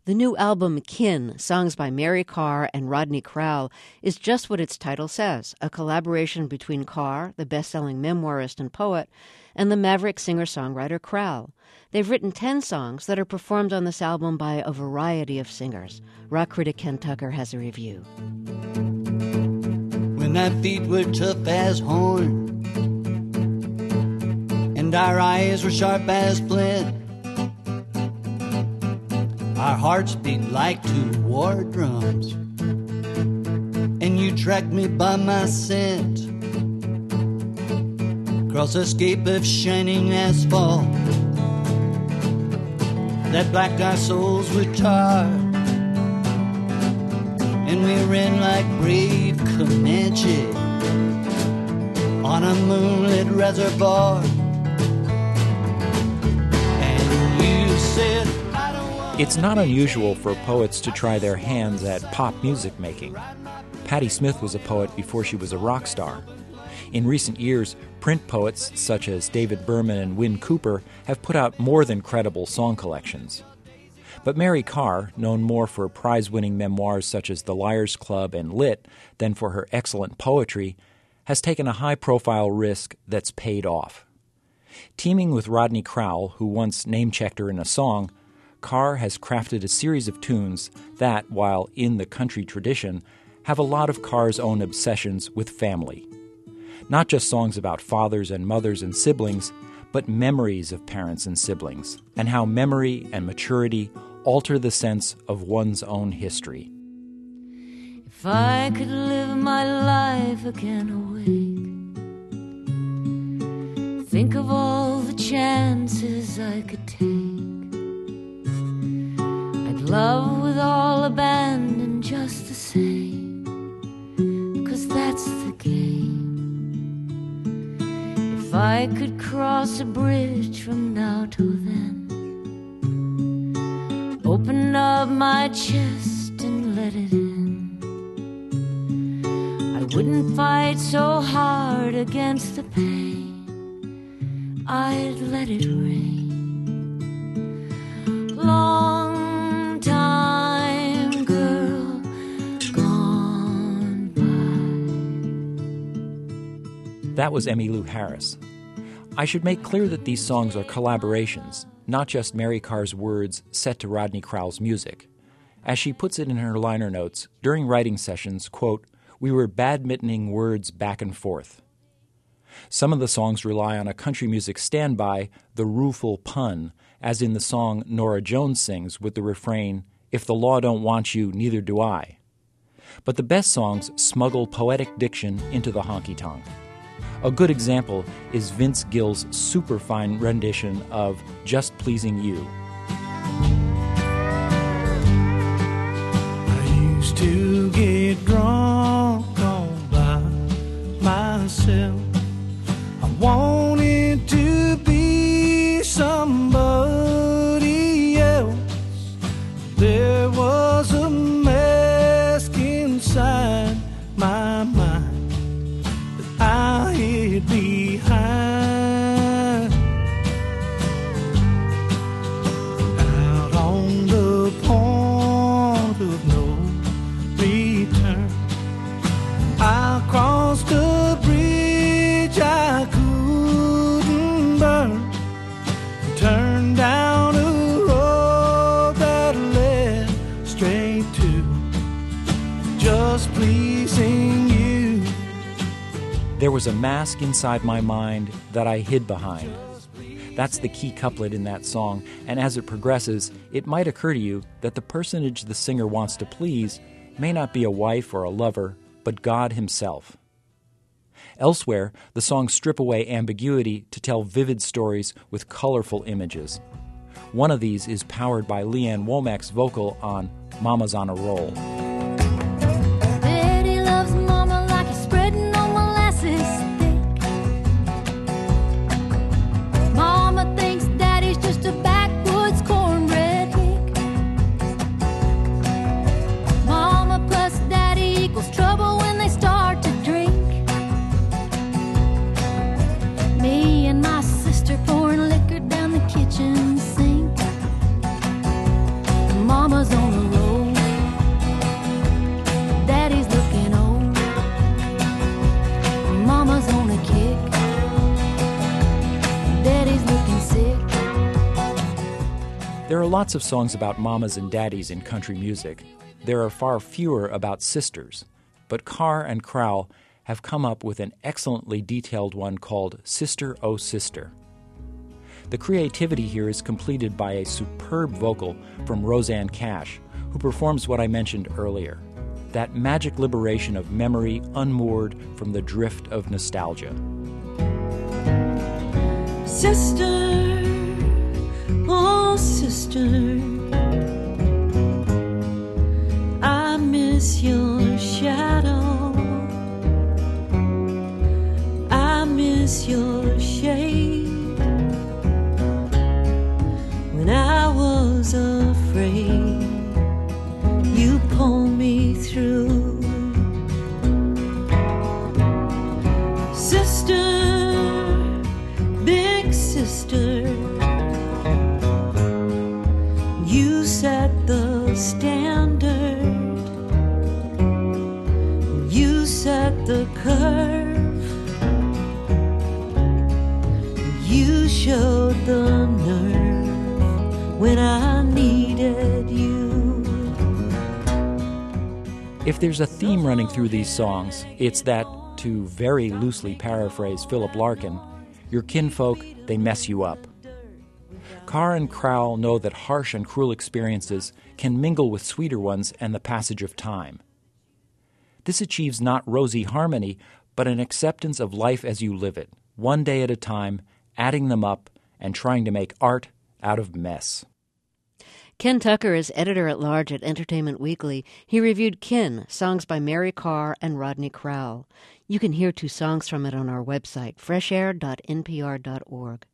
The new album, Kin, songs by Mary Karr and Rodney Crowell, is just what its title says, a collaboration between Karr, the best-selling memoirist and poet, and the maverick singer-songwriter Crowell. They've written 10 songs that are performed on this album by a variety of singers. Rock critic Ken Tucker has a review. When our feet were tough as horn and our eyes were sharp as flint, our hearts beat like 2 war drums, and you tracked me by my scent across a scape of shining asphalt that blacked our souls with tar, and we ran like brave Comanche on a moonlit reservoir. And you said, it's not unusual for poets to try their hands at pop music making. Patti Smith was a poet before she was a rock star. In recent years, print poets such as David Berman and Wynn Cooper have put out more than credible song collections. But Mary Karr, known more for prize-winning memoirs such as The Liars Club and Lit than for her excellent poetry, has taken a high-profile risk that's paid off. Teaming with Rodney Crowell, who once name-checked her in a song, Karr has crafted a series of tunes that, while in the country tradition, have a lot of Karr's own obsessions with family. Not just songs about fathers and mothers and siblings, but memories of parents and siblings, and how memory and maturity alter the sense of one's own history. If I could live my life again awake, think of all the chances I could take. I'd love with all abandon just the same, 'cause that's the game. If I could cross a bridge from now till then, open up my chest and let it in, I wouldn't fight so hard against the pain, I'd let it rain. Long time, girl, gone by. That was Emmylou Harris. I should make clear that these songs are collaborations, not just Mary Karr's words set to Rodney Crowell's music. As she puts it in her liner notes, during writing sessions, quote, "We were badmintoning words back and forth." Some of the songs rely on a country music standby, the rueful pun, as in the song Norah Jones sings with the refrain, "If the law don't want you, neither do I." But the best songs smuggle poetic diction into the honky-tonk. A good example is Vince Gill's superfine rendition of Just Pleasing You. I used to get drunk all by myself. I wanted to be somebody else. There was a mask inside my mind that I hid behind. Out on the point of no return, I crossed a bridge I couldn't burn, turned down a road that led straight to just pleasing you. There was a mask inside my mind that I hid behind. That's the key couplet in that song, and as it progresses, it might occur to you that the personage the singer wants to please may not be a wife or a lover, but God himself. Elsewhere, the songs strip away ambiguity to tell vivid stories with colorful images. One of these is powered by Leanne Womack's vocal on Mama's on a Roll. Betty loves mama like he's spreading on molasses stick. Mama thinks daddy's just a backwoods cornbread hick. Mama plus daddy equals trouble when they start to drink. Me and my sister pouring liquor down the kitchen sink. Mama's on the road, Daddy's looking old, Mama's on a kick, Daddy's looking sick. There are lots of songs about mamas and daddies in country music. There are far fewer about sisters, but Carr and Crowell have come up with an excellently detailed one called Sister, Oh Sister. The creativity here is completed by a superb vocal from Rosanne Cash, who performs what I mentioned earlier, that magic liberation of memory unmoored from the drift of nostalgia. Sister, oh sister, I miss your shadow, I miss your shade. When I was afraid, you pulled me through. Sister, big sister, you set the standard, you set the curve, you showed the nerve when I needed you. If there's a theme running through these songs, it's that, to very loosely paraphrase Philip Larkin, your kinfolk, they mess you up. Carr and Crowell know that harsh and cruel experiences can mingle with sweeter ones and the passage of time. This achieves not rosy harmony, but an acceptance of life as you live it, one day at a time, adding them up and trying to make art out of mess. Ken Tucker is editor-at-large at Entertainment Weekly. He reviewed Kin, songs by Mary Carr and Rodney Crowell. You can hear 2 songs from it on our website, freshair.npr.org.